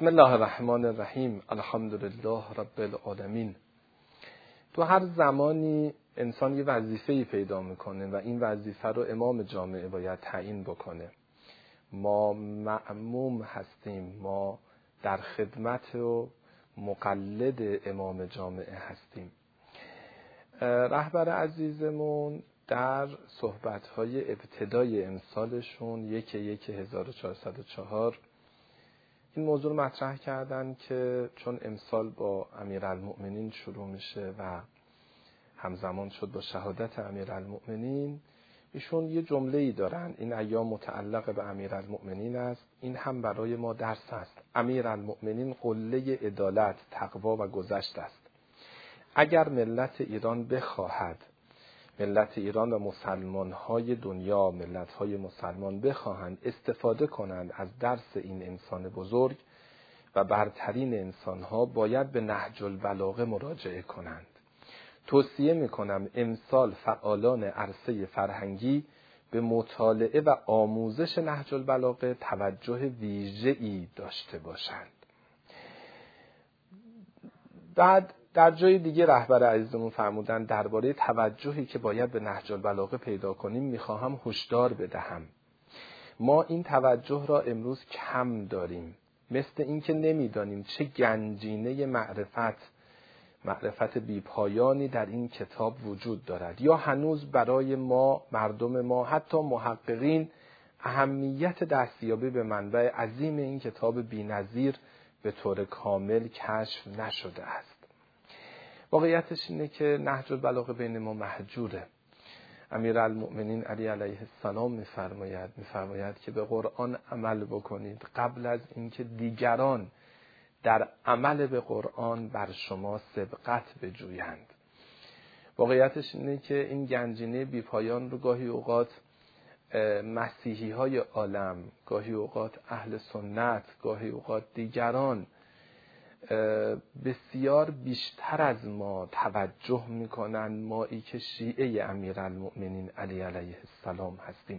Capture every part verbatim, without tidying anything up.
بسم الله الرحمن الرحیم. الحمدلله رب العالمین. تو هر زمانی انسان یه وظیفه‌ای پیدا میکنه و این وظیفه رو امام جامعه باید تعیین بکنه. ما مأموم هستیم، ما در خدمت و مقلد امام جامعه هستیم. رهبر عزیزمون در صحبت‌های ابتدای امسالشون یک یک هزار و چهارصد و چهار این موضوع رو مطرح کردن که چون امسال با امیرالمؤمنین شروع میشه و همزمان شد با شهادت امیرالمؤمنین، ایشون یه جمله‌ای دارن: این ایام متعلق به امیرالمؤمنین است، این هم برای ما درس است. امیرالمؤمنین قله عدالت، تقوا و گذشت است. اگر ملت ایران بخواهد، ملت ایران و مسلمان‌های دنیا، ملت‌های مسلمان بخواهند استفاده کنند از درس این انسان بزرگ و برترین انسان‌ها، باید به نهج البلاغه مراجعه کنند. توصیه می‌کنم امسال فعالان عرصه فرهنگی به مطالعه و آموزش نهج البلاغه توجه ویژه‌ای داشته باشند. بعد در جای دیگه رهبر عزیزمون فرمودن درباره توجهی که باید به نهج البلاغه پیدا کنیم میخواهم هشدار بدهم. ما این توجه را امروز کم داریم، مثل این که نمیدانیم چه گنجینه معرفت معرفت بیپایانی در این کتاب وجود دارد، یا هنوز برای ما، مردم ما، حتی محققین، اهمیت دستیابی به منبع عظیم این کتاب بی‌نظیر به طور کامل کشف نشده است. واقعیتش اینه که نهج البلاغه بین ما مهجوره. امیرالمؤمنین علی علیه السلام میفرماید میفرماید که به قرآن عمل بکنید قبل از اینکه دیگران در عمل به قرآن بر شما سبقت بجویند. واقعیتش اینه که این گنجینه بیپایان رو گاهی اوقات مسیحی های عالم، گاهی اوقات اهل سنت، گاهی اوقات دیگران بسیار بیشتر از ما توجه میکنن، مایی که شیعه امیرالمؤمنین علی علیه السلام هستیم.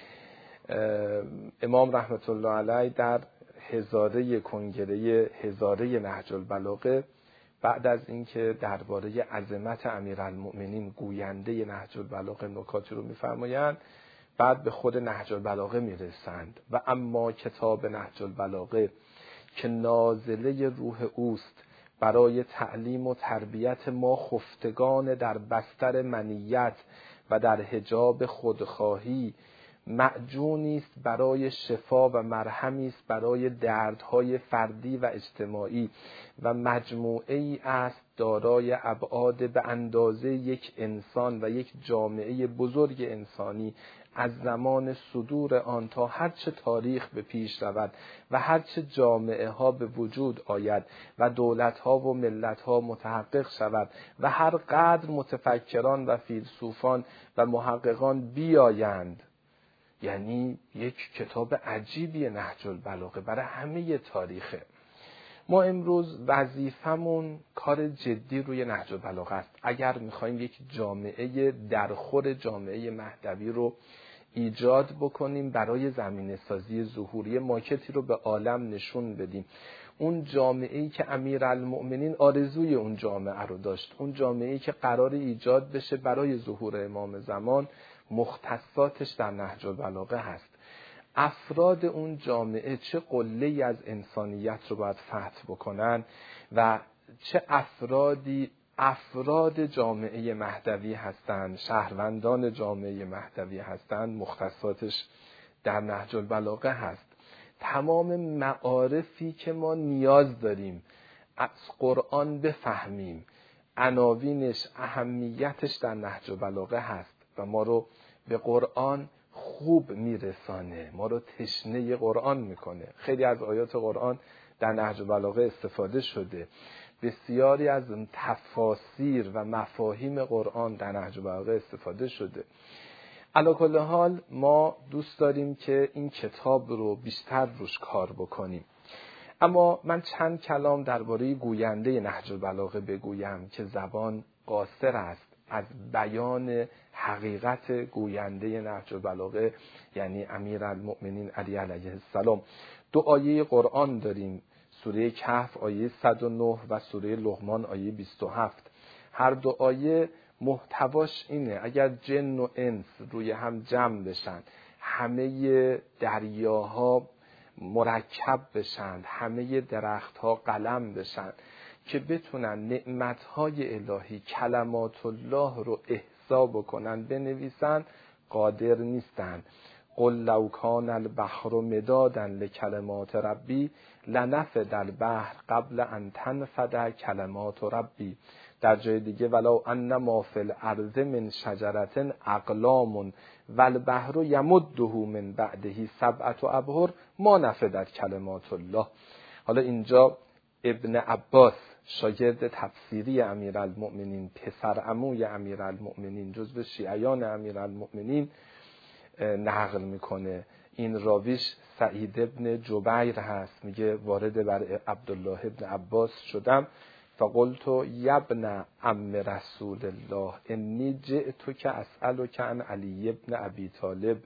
امام رحمت الله علیه در هزاره کنگره هزاره نهج البلاغه بعد از اینکه درباره عظمت امیرالمؤمنین گوینده نهج البلاغه نکاتی رو میفرمایند، بعد به خود نهج البلاغه میرسند و اما کتاب نهج البلاغه که نازله روح اوست برای تعلیم و تربیت ما خفتگان در بستر منیت و در حجاب خودخواهی، معجونی است برای شفا و مرهمی است برای دردهای فردی و اجتماعی و مجموعه‌ای است دارای ابعاد به اندازه یک انسان و یک جامعه بزرگ انسانی از زمان صدور آن تا هرچه تاریخ به پیش رود و هرچه جامعه ها به وجود آید و دولت ها و ملت ها متحقق شود و هر قدر متفکران و فیلسوفان و محققان بیایند. یعنی یک کتاب عجیبی نهج البلاغه برای همه تاریخه. ما امروز وظیفمون کار جدی روی نهج البلاغه است. اگر میخوایم یک جامعه درخور جامعه مهدوی رو ایجاد بکنیم، برای زمینه سازی ظهوری ماکتی رو به عالم نشون بدیم، اون جامعه‌ای که امیرالمؤمنین آرزوی اون جامعه رو داشت، اون جامعه‌ای که قرار ایجاد بشه برای ظهور امام زمان، مختصاتش در نهج البلاغه هست. افراد اون جامعه چه قله‌ای از انسانیت رو باید فتح بکنن و چه افرادی افراد جامعه مهدوی هستند، شهروندان جامعه مهدوی هستند، مختصاتش در نهج البلاغه هست. تمام معارفی که ما نیاز داریم از قرآن بفهمیم، عناوینش، اهمیتش در نهج البلاغه هست و ما رو به قرآن خوب میرسانه، ما رو تشنه قرآن میکنه. خیلی از آیات قرآن در نهج البلاغه استفاده شده. بسیاری از تفاسیر و مفاهیم قرآن در نهج البلاغه استفاده شده. علی کل حال ما دوست داریم که این کتاب رو بیشتر روش کار بکنیم. اما من چند کلام درباره گوینده نهج البلاغه بگویم که زبان قاصر است از بیان حقیقت گوینده نهج البلاغه، یعنی امیرالمؤمنین علی علیه السلام. دو آیه قرآن داریم، سوره کهف آیه صد و نه و سوره لقمان آیه بیست و هفت. هر دو آیه محتواش اینه اگر جن و انس روی هم جمع بشن، همه دریاها مرکب بشن، همه درختها قلم بشن که بتونن نعمتهای الهی کلمات الله رو احصا بکنن بنویسن، قادر نیستن. قل لو کان البحر مدادا لکلمات ربی لنفد البحر قبل ان تنفد کلمات ربی. در جای دیگه ولو ان ما فی الارض من شجرة اقلام والبحر یمده من بعده سبعة ابحر ما نفدت کلمات الله. حالا اینجا ابن عباس شاگرد تفسیری امیرالمؤمنین، پسر عموی امیرالمؤمنین، جزو شیعیان امیرالمؤمنین نقل میکنه. این راویش سعید ابن جبیر هست، میگه وارد بر عبدالله ابن عباس شدم فقلت یبن عم رسول الله انی جئتک اسألک عن علی ابن ابی طالب.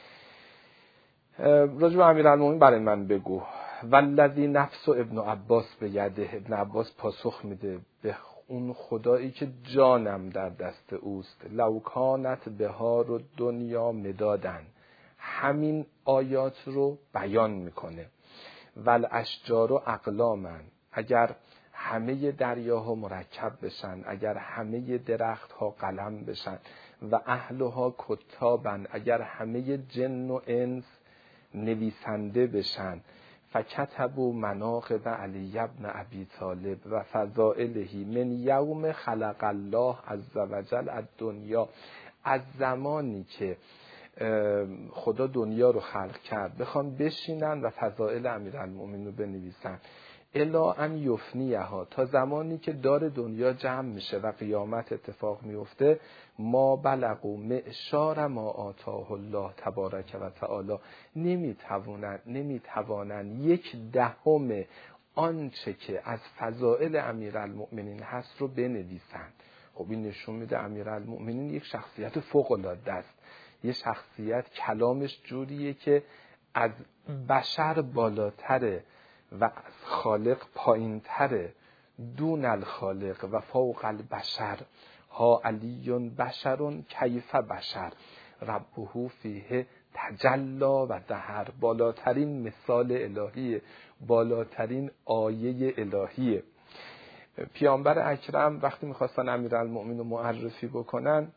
راجب امیرالمومنین برای من بگو. والذی نفس ابن عباس به یده، ابن عباس پاسخ میده به اون خدایی که جانم در دست اوست، لو کانت بهار و دنیا مدادن، همین آیات رو بیان میکنه. ول اشجار و اقلامن، اگر همه دریاها مرکب بشن، اگر همه درختها قلم بشن، و اهلها کتابن، اگر همه جن و انس نویسنده بشن، فکتبوا مناقب علی ابن ابی طالب و فضائله من یوم خلق الله عز وجل الدنیا، از زمانی که خدا دنیا رو خلق کرد بخوان بشینن و فضائل امیرالمؤمنین رو بنویسن، الا ان یفنیها، تا زمانی که دار دنیا جمع میشه و قیامت اتفاق میفته، ما بلغوا معشار ما آتاه الله تبارک و تعالی، نمیتوانن نمیتوانن یک دهم آنچه که از فضائل امیرالمؤمنین هست رو بنویسن. خب این نشون میده امیرالمؤمنین یک شخصیت فوق العاده است، یه شخصیت کلامش جوریه که از بشر بالاتره و از خالق پایین تره، دون الخالق و فوق البشر، ها علی بشر کیف بشر ربه فیه تجلا و دهر. بالاترین مثال الهیه، بالاترین آیه الهیه. پیامبر اکرم وقتی میخواستن امیرالمؤمنین رو معرفی بکنن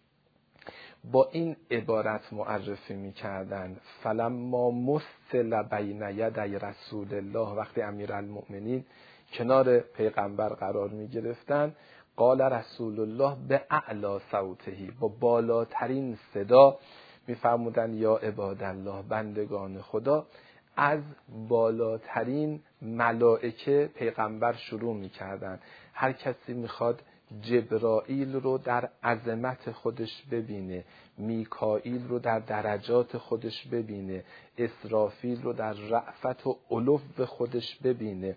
با این عبارت معرفی میکردن، فلما مثل بین یدی رسول الله، وقتی امیرالمؤمنین کنار پیغمبر قرار میگرفتن، قال رسول الله به اعلی صوتهی، با بالاترین صدا میفرمودن یا عباد الله، بندگان خدا. از بالاترین ملائکه پیغمبر شروع میکردن. هر کسی میخواد جبرائیل رو در عظمت خودش ببینه، میکائیل رو در درجات خودش ببینه، اسرافیل رو در رأفت و علو خودش ببینه،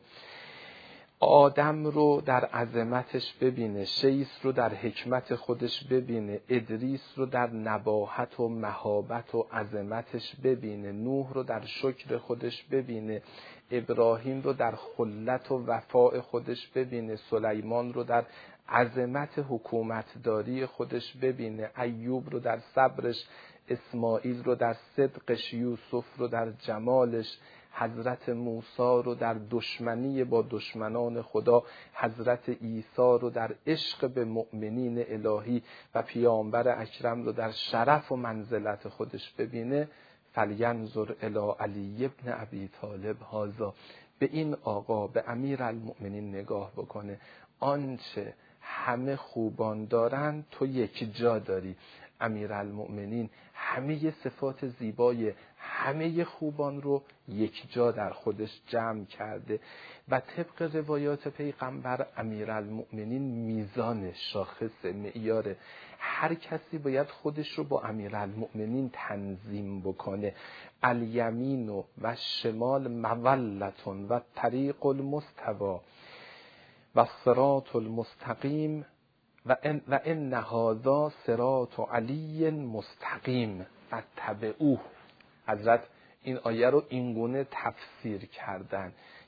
آدم رو در عظمتش ببینه، شیث رو در حکمت خودش ببینه، ادریس رو در نباهت و مهابت و عظمتش ببینه، نوح رو در شکر خودش ببینه، ابراهیم رو در خلت و وفاء خودش ببینه، سلیمان رو در عظمت حکومتداری خودش ببینه، ایوب رو در صبرش، اسماعیل رو در صدقش، یوسف رو در جمالش، حضرت موسی رو در دشمنی با دشمنان خدا، حضرت عیسی رو در عشق به مؤمنین الهی و پیامبر اکرم رو در شرف و منزلت خودش ببینه. فلینظر الی علی ابن ابی طالب هذا، به این آقا، به امیرالمؤمنین نگاه بکنه. آنچه همه خوبان دارن تو یک جا داری. امیرالمؤمنین همه صفات زیبای همه خوبان رو یک جا در خودش جمع کرده و طبق روایات پیغمبر امیرالمؤمنین میزان شاخص معیار، هر کسی باید خودش رو با امیرالمؤمنین تنظیم بکنه. الیمین و شمال مولتون و طریق المستوی و صراط المستقیم و ان و ان هذا صراط علی مستقیم فاتبعوه. حضرت این آیه رو اینگونه تفسیر کردن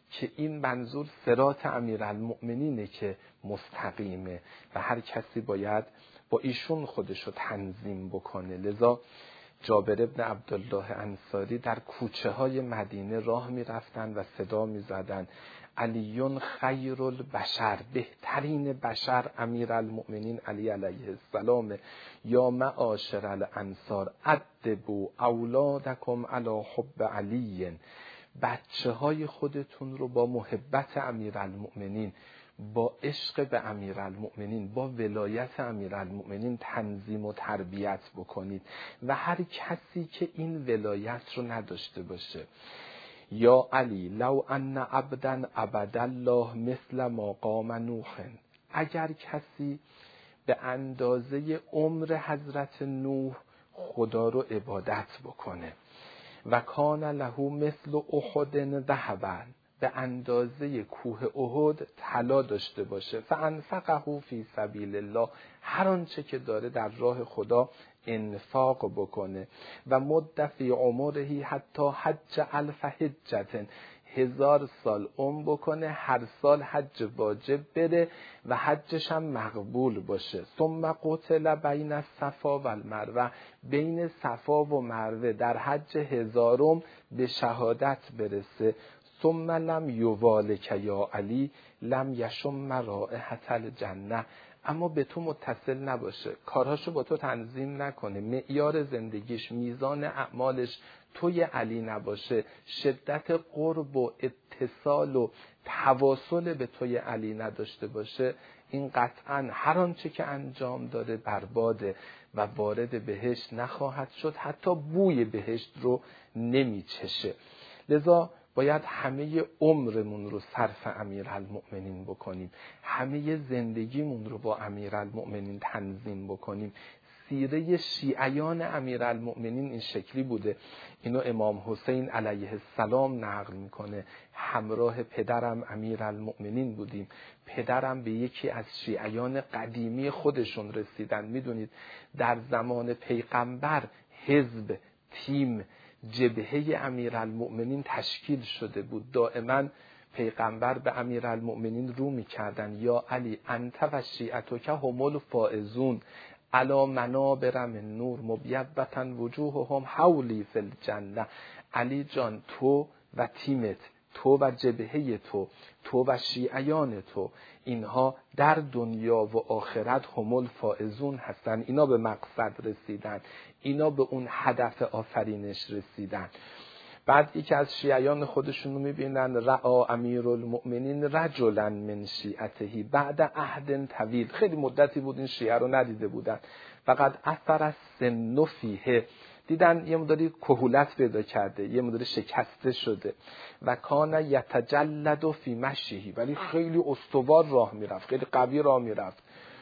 که این منظور صراط امیرالمؤمنینه که مستقیمه و هر کسی باید با ایشون خودشو تنظیم بکنه. لذا جابر ابن عبدالله انصاری در کوچه های مدینه راه می رفتن و صدا می زدن علیون خیر البشر، بهترین بشر امیرالمؤمنین علی علیه السلام، یا معاشر الانصار ادبوا اولادکم علی حب علی، بچه های خودتون رو با محبت امیرالمؤمنین، با عشق به امیرالمؤمنین، با ولایت امیرالمؤمنین تنظیم و تربیت بکنید و هر کسی که این ولایت رو نداشته باشه. یا علی لو ان عبدا عبد الله مثل ما قام نوح، اگر کسی به اندازه عمر حضرت نوح خدا رو عبادت بکنه و کان له مثل احد ذهبا، به اندازه کوه احد طلا داشته باشه، فانفقه فی سبیل الله، هر آنچه که داره در راه خدا انفاق بکنه، و مد فی عمره حتی حج الف حجة، هزار سال عمر بکنه، هر سال حج واجب بره و حجش هم مقبول باشه. ثم قتل بین الصفا و المروه، بین صفا و مروه در حج هزارم به شهادت برسه. ثم لم یوالک یا علی لم یشم رائحة الجنه، اما به تو متصل نباشه، کارهاشو با تو تنظیم نکنه، معیار زندگیش، میزان اعمالش توی علی نباشه، شدت قرب و اتصال و تواصل به توی علی نداشته باشه، این قطعا هر آنچه که انجام داده برباده و وارد بهشت نخواهد شد، حتی بوی بهشت رو نمیچشه. لذا باید همه عمرمون رو صرف امیرالمؤمنین بکنیم، همه زندگیمون رو با امیرالمؤمنین تنظیم بکنیم. سیره شیعیان امیرالمؤمنین این شکلی بوده. اینو امام حسین علیه السلام نقل میکنه، همراه پدرم امیرالمؤمنین بودیم، پدرم به یکی از شیعیان قدیمی خودشون رسیدن. میدونید در زمان پیغمبر حزب، تیم، جبهه امیرالمؤمنین تشکیل شده بود. دائما پیغمبر به امیرالمؤمنین رو میکردن یا علی انت و شیعتک هم الفائزون علی منابر من نور مبیضة وجوههم حولی فی الجنه. علی جان، تو و تیمت، تو و جبهه تو، تو و شیعیان تو، اینها در دنیا و آخرت هم الفائزون هستن. اینا به مقصد رسیدن، اینا به اون هدف آفرینش رسیدن. بعد یکی از شیعیان خودشون رو میبینن رعا امیرالمؤمنین رجلا من شیعته بعد عهد طویل، خیلی مدتی بود این شیعه رو ندیده بودن، فقط اثر از سن فیه، دیدن یه مداری کهولت پیدا کرده، یه مداری شکسته شده. و کان یتجلد فی مشیه، ولی خیلی استوار راه میرفت، خیلی قوی راه میرفت.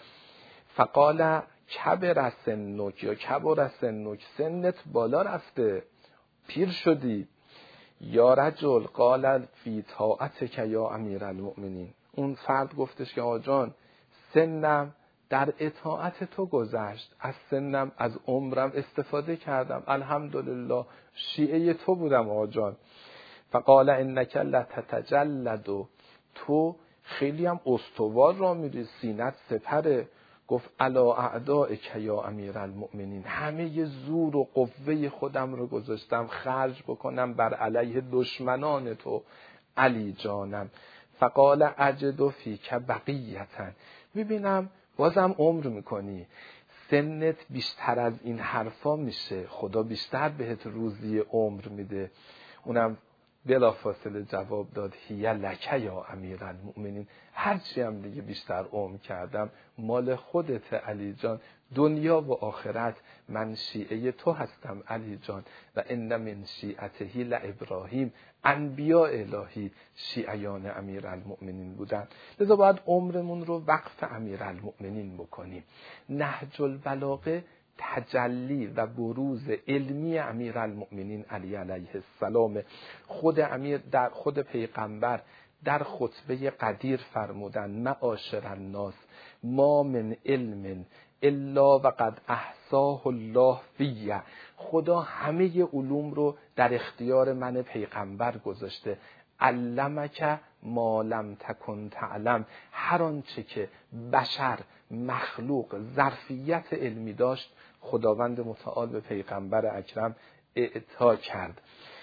فقال کبر سنک یا کبر سنک، سنت بالا رفته، پیر شدی. یا رجل قال فی طاعتک یا امیرالمؤمنین، اون فرد گفتش که آقا جان، سنم در اطاعت تو گذشت، از سنم از عمرم استفاده کردم، الحمدلله شیعه تو بودم آقا جان. فقال انک لتتجلد، تو خیلی هم استوار را میری، سینت سپره. گفت الا اعدائک یا امیرالمؤمنین، همه زور و قوه خودم رو گذاشتم خرج بکنم بر علیه دشمنان تو علی جانم. فقال اجد فیک بقیتا، میبینم بازم عمر میکنی، سنت بیشتر از این حرفا میشه، خدا بیشتر بهت روزی عمر میده. اونم بلا فاصله جواب داد هی لک یا امیرالمؤمنین، هرچی هم دیگه بیشتر عمر کردم مال خودت علی جان، دنیا و آخرت من شیعه تو هستم علی جان. و ان من شیعته لابراهیم، انبیاء الهی شیعیان امیرالمؤمنین بودن. لذا باید عمرمون رو وقف امیرالمؤمنین بکنیم. نهج البلاغه تجلی و بروز علمی امیرالمؤمنین علی علیه السلام. خود امیر در خود پیغمبر در خطبه قدیر فرمودن معاشر الناس ما من علم الا وقد احصاه الله فیه، خدا همه علوم رو در اختیار من پیغمبر گذاشته، علمک ما لم تکن تعلم، هر آنچه که بشر مخلوق ظرفیت علمی داشت خداوند متعال به پیغمبر اکرم اعطا کرد.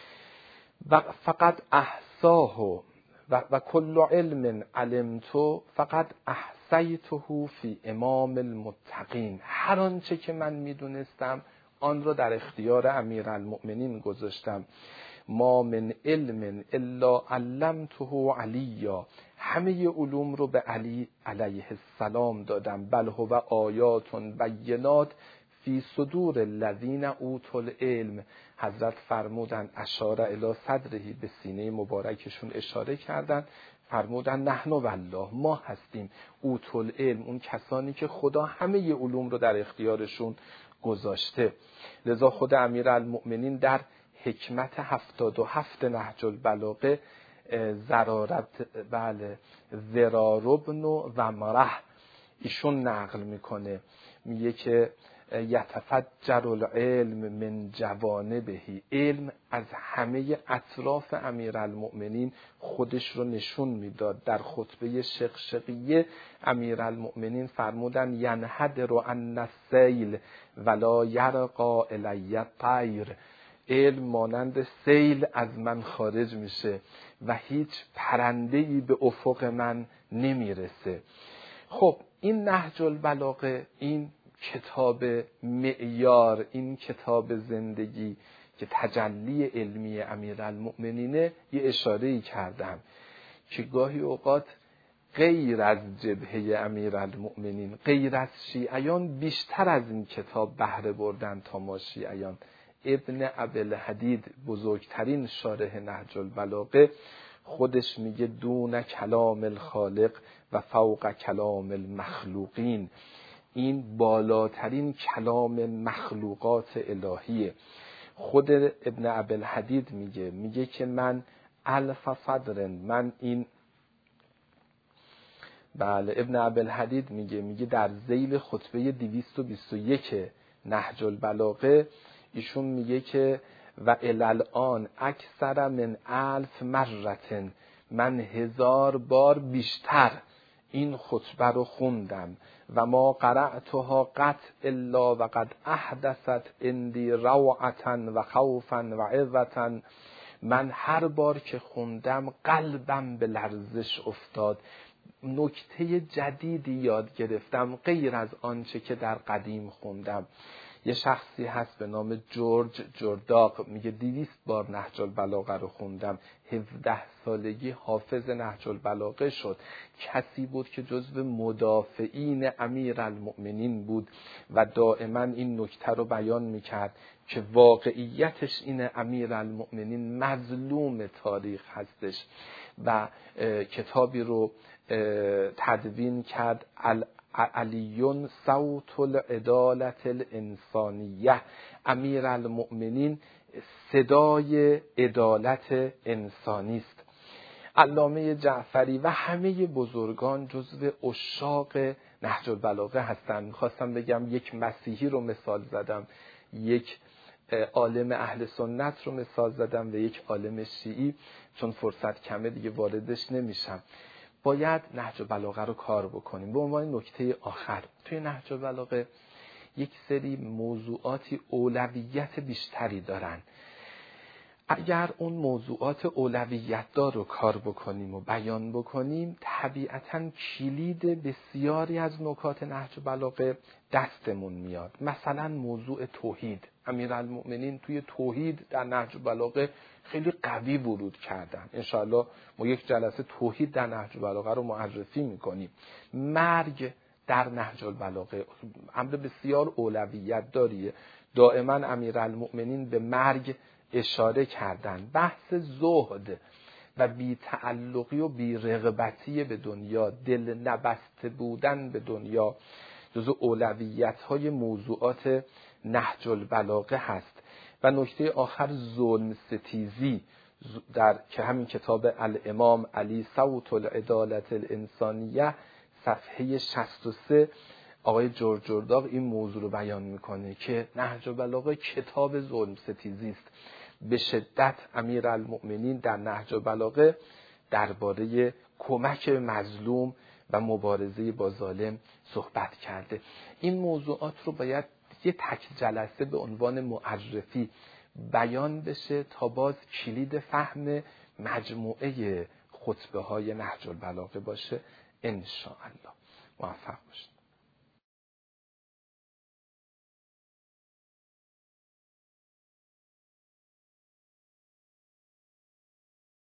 و فقط احصاه و, و کل علم علمتو فقط احصیته فی امام المتقین، هر آنچه که من میدونستم آن را در اختیار امیرالمؤمنین گذاشتم. ما من علم الا علمته علیا، همه علوم رو به علی علیه السلام دادم. بل هو آیات بینات فی صدور الذین اوتوا العلم، حضرت فرمودن اشاره الی صدرهی، به سینه مبارکشون اشاره کردن، فرمودن نحن والله، ما هستیم اوتوا العلم، اون کسانی که خدا همه علوم رو در اختیارشون گذاشته. لذا خود امیرالمؤمنین در حکمت هفتاد و هفت نهج البلاغه زرارت بله زراربن و مره ایشون نقل میکنه، میگه که یتفجر العلم من جوانبه، علم از همه اطراف امیرالمؤمنین خودش رو نشون میداد. در خطبه شقشقیه امیرالمؤمنین فرمودن ینحدر عن السیل ولا یرقى الی الطیر، علم مانند سیل از من خارج میشه و هیچ پرنده‌ای به افق من نمیرسه. خب این نهج البلاغه، این کتاب معیار، این کتاب زندگی که تجلی علمی امیرالمؤمنینه، یه اشاره‌ای کردم که گاهی اوقات غیر از جبهه امیرالمؤمنین، غیر از شیعیان بیشتر از این کتاب بهره بردن تا ما شیعیان. ابن ابوالحدید بزرگترین شارح نهج البلاغه خودش میگه دون کلام الخالق و فوق کلام المخلوقین، این بالاترین کلام مخلوقات الهیه. خود ابن ابوالحدید میگه میگه که من الف صدر، من این بله ابن ابوالحدید میگه میگه در ذیل خطبه دویست و بیست و یک نهج البلاغه ایشون میگه که و الالآن اکثر من الف مرتن، من هزار بار بیشتر این خطبه رو خوندم و ما قرأتها قط الا و قد احدثت عندی روعتا و خوفا و عظتا، من هر بار که خوندم قلبم به لرزش افتاد، نکته جدیدی یاد گرفتم غیر از آنچه که در قدیم خوندم. یه شخصی هست به نام جورج جرداق، میگه دویست بار نهج البلاغه رو خوندم، هفده سالگی حافظ نهج البلاغه شد. کسی بود که جزو مدافعین امیرالمؤمنین بود و دائما این نکته رو بیان میکرد که واقعیتش اینه امیرالمؤمنین مظلوم تاریخ هستش و کتابی رو تدوین کرد علیون صوت العدالت الانسانیه، امیرالمؤمنین صدای عدالت انسانی است. علامه جعفری و همه بزرگان جزو عشاق نهج البلاغه هستند. میخواستم بگم یک مسیحی رو مثال زدم، یک عالم اهل سنت رو مثال زدم و یک عالم شیعی، چون فرصت کمه دیگه واردش نمیشم. باید نهج البلاغه رو کار بکنیم. به عنوان نکته آخر، توی نهج البلاغه یک سری موضوعاتی اولویت بیشتری دارن. اگر اون موضوعات اولویت دار رو کار بکنیم و بیان بکنیم، طبیعتاً کلید بسیاری از نکات نهج البلاغه دستمون میاد. مثلا موضوع توحید، امیرالمؤمنین توی توحید در نهج البلاغه خیلی قوی ورود کردن. انشاءالله ما یک جلسه توحید در نهج البلاغه رو معرفی میکنیم. مرگ در نهج البلاغه امر بسیار اولویت داریه، دائما امیرالمؤمنین به مرگ اشاره کردن. بحث زهد و بی تعلقی و بی رغبتی به دنیا، دل نبسته بودن به دنیا، جزو اولویت های موضوعات نهج البلاغه هست. و نکته آخر ظلم ستیزی، در که همین کتاب الامام علی صوت العدالت الانسانیه صفحه شصت و سه آقای جورج جرداق این موضوع رو بیان میکنه که نهج البلاغه کتاب ظلم ستیزی است. به شدت امیرالمؤمنین در نهج البلاغه درباره کمک مظلوم و مبارزه با ظالم صحبت کرده. این موضوعات رو باید یه تک جلسه به عنوان معرفی بیان بشه تا باز کلید فهم مجموعه خطبه های نهج البلاغه باشه. ان شاء الله موفق باشید.